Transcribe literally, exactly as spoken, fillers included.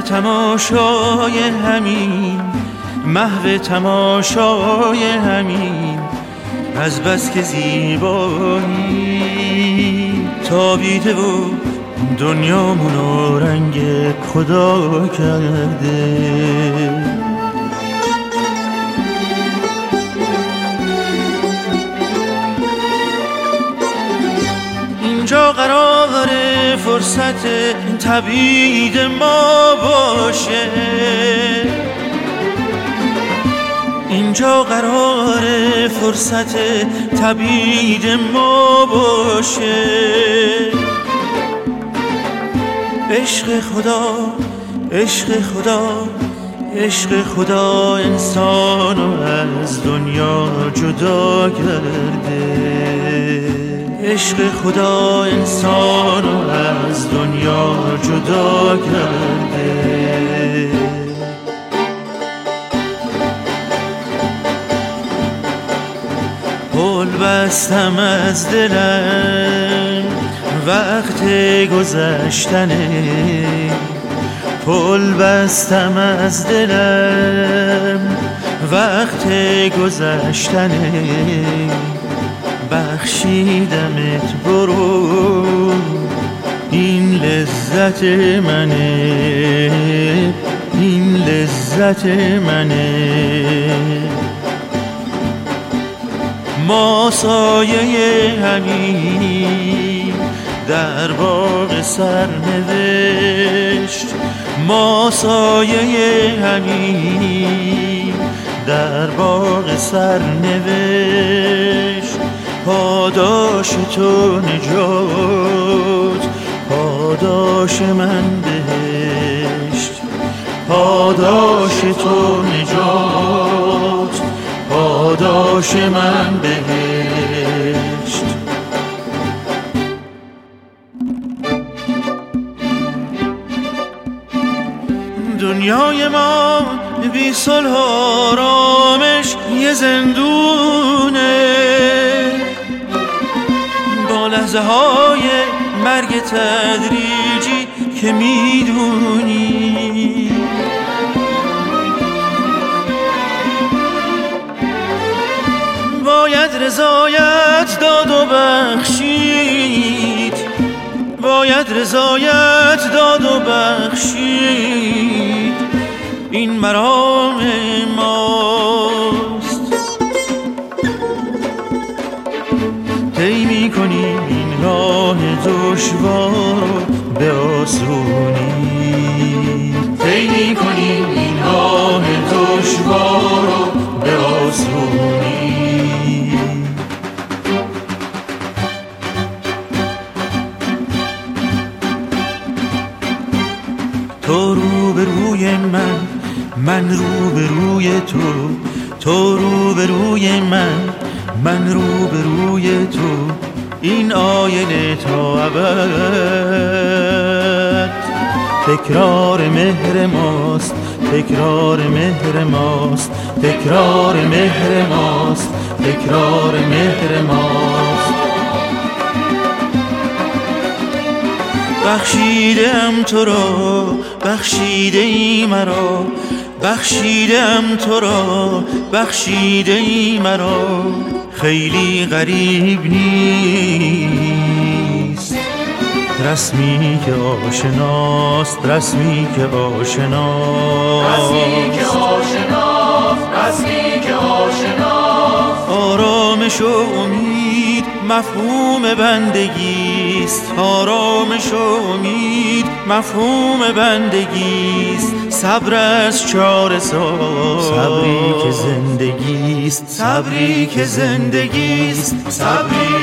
تماشای همین، محو تماشای همین، از بس که زیبایی تابیده و دنیامونو رنگ خدا کرده. اینجا قرار فرصت تبعید ما باشه، اینجا قرار فرصت تبعید ما باشه. عشق خدا، عشق خدا، عشق خدا انسانو از دنیا جدا کرده. عشق خدا انسانو از دنیا جدا کرده. پل بستم از دلم وقت گذشتنه، پل بستم از دلم وقت گذشتنه. بخشیدمت برو این لذت منه، این لذت منه. ما سایه همین در باغ سرنوشت، ما سایه همین در باغ سرنوشت. پاداش تو نجات، پاداش من بهشت، پاداش تو نجات، پاداش من بهشت. دنیای ما بی صلح و آرامش یه زندونه، با لحظه های مرگ تدریجی که میدونی. باید رضایت داد و بخشید، باید رضایت داد و بخشید. این مرام ماست، طی می‌کنیم این راه دشوار رو به آسونی، طی می‌کنیم این راه دشوار رو به آسونی. تو رو به روی من، من رو به روی تو، تو رو به روی من، من رو به روی تو. این آینه تا ابد تکرار مهر ماست، تکرار مهر ماست، تکرار مهر ماست، تکرار مهر ماست. بخشیدم تو را، بخشیده ای مرا، بخشیدم تو را، بخشیده ای مرا. خیلی غریب نیست رسمی که آشناست، رسمی که آشناست، رسمی که آشناست، رسمی که آشناست. آرامش و امید مفهوم بندگیست، آرامش و امید مفهوم بندگیست. صبر از چاره ساز، صبری که زندگیست، صبری که زندگیست، صبری